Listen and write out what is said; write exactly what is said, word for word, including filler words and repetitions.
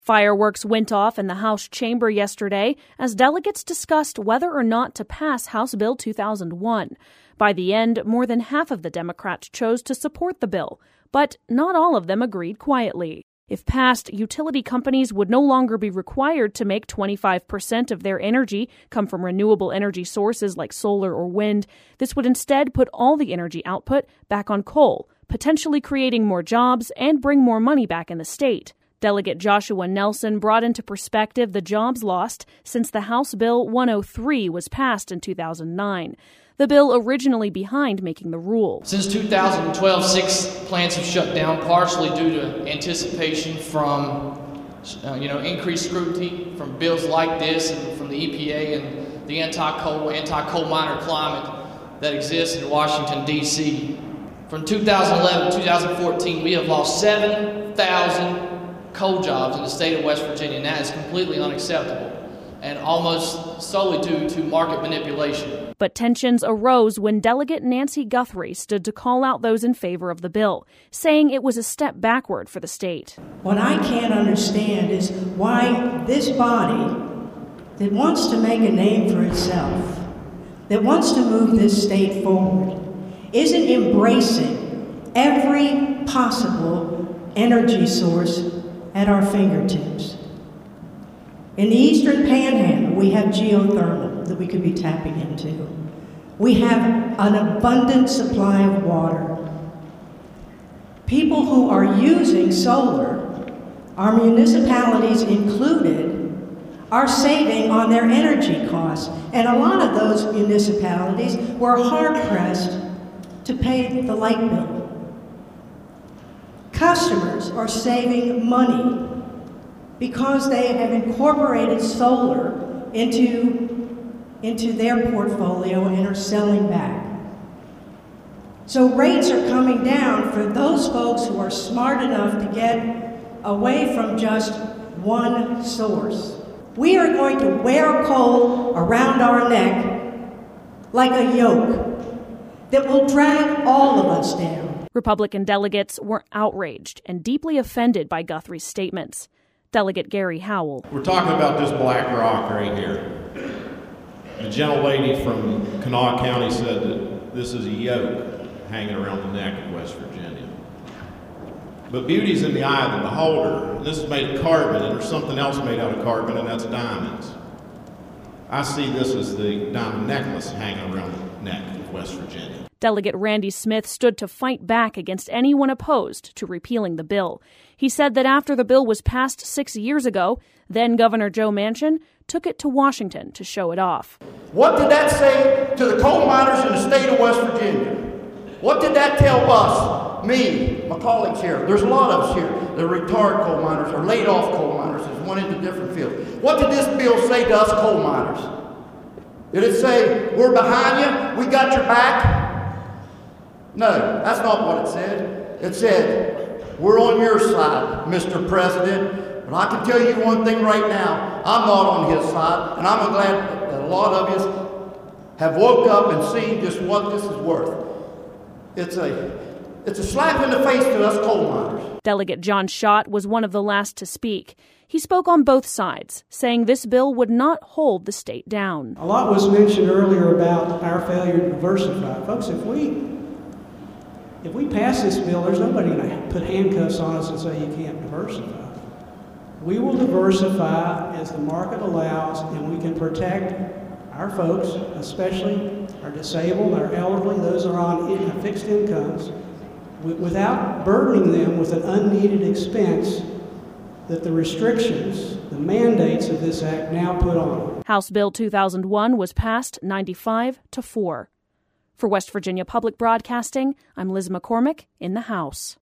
Fireworks went off in the House chamber yesterday as delegates discussed whether or not to pass House Bill two thousand one. By the end, more than half of the Democrats chose to support the bill, but not all of them agreed quietly. If passed, utility companies would no longer be required to make twenty-five percent of their energy come from renewable energy sources like solar or wind. This would instead put all the energy output back on coal, potentially creating more jobs and bring more money back in the state. Delegate Joshua Nelson brought into perspective the jobs lost since the House Bill one oh three was passed in two thousand nine. The bill originally behind making the rule. Since two thousand twelve, six plants have shut down, partially due to anticipation from uh, you know, increased scrutiny from bills like this and from the E P A and the anti-coal, anti-coal miner climate that exists in Washington, D C From two thousand eleven to two thousand fourteen, we have lost seven thousand coal jobs in the state of West Virginia, and that is completely unacceptable and almost solely due to market manipulation. But tensions arose when Delegate Nancy Guthrie stood to call out those in favor of the bill, saying it was a step backward for the state. What I can't understand is why this body that wants to make a name for itself, that wants to move this state forward, isn't embracing every possible energy source at our fingertips. In the Eastern Panhandle, we have geothermal that we could be tapping into. We have an abundant supply of water. People who are using solar, our municipalities included, are saving on their energy costs. And a lot of those municipalities were hard-pressed to pay the light bill. Customers are saving money because they have incorporated solar into, into their portfolio and are selling back. So rates are coming down for those folks who are smart enough to get away from just one source. We are going to wear coal around our neck like a yoke that will drag all of us down. Republican delegates were outraged and deeply offended by Guthrie's statements. Delegate Gary Howell. We're talking about this black rock right here. The gentlelady from Kanawha County said that this is a yoke hanging around the neck of West Virginia. But beauty's in the eye of the beholder. This is made of carbon, and there's something else made out of carbon, and that's diamonds. I see this as the diamond necklace hanging around the neck of West Virginia. Delegate Randy Smith stood to fight back against anyone opposed to repealing the bill. He said that after the bill was passed six years ago, then Governor Joe Manchin took it to Washington to show it off. What did that say to the coal miners in the state of West Virginia? What did that tell us, me, my colleagues here? There's a lot of us here that are retired coal miners or laid off coal miners that went into different fields. What did this bill say to us coal miners? Did it say, we're behind you, we got your back? No, that's not what it said. It said, we're on your side, Mister President, but I can tell you one thing right now, I'm not on his side, and I'm glad that a lot of you have woke up and seen just what this is worth. It's a, it's a slap in the face to us coal miners. Delegate John Schott was one of the last to speak. He spoke on both sides, saying this bill would not hold the state down. A lot was mentioned earlier about our failure to diversify. Folks, if we If we pass this bill, there's nobody going to put handcuffs on us and say you can't diversify. We will diversify as the market allows, and we can protect our folks, especially our disabled, our elderly, those who are on fixed incomes, without burdening them with an unneeded expense that the restrictions, the mandates of this act now put on them. House Bill two thousand one was passed ninety-five to four. For West Virginia Public Broadcasting, I'm Liz McCormick in the House.